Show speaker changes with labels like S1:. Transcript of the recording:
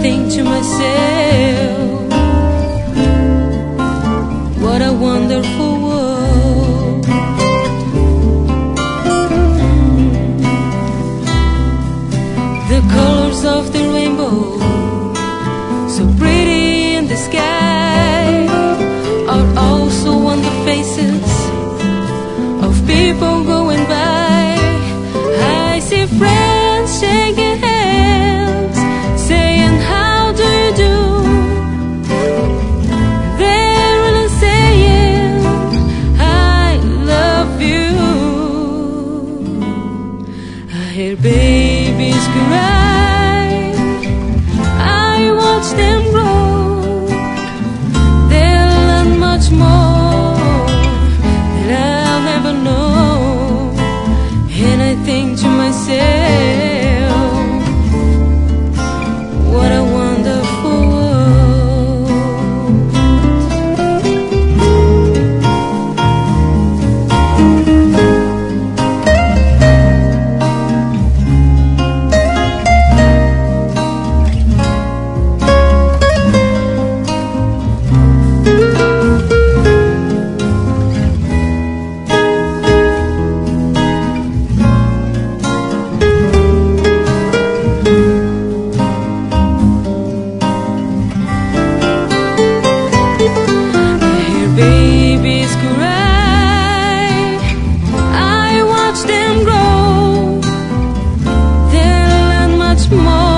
S1: think to myself, what a wonderful world. The colors of the rainbow, so pretty in the sky, are also on the faces of people going by. I see friends shaking hands, saying how do you do. They're really saying I love you. I hear babies cry, I watch them grow. They'll learn much more that I'll never know. And I think to myself, what a wonderful world. Babies cry, I watch them grow. They'll learn much more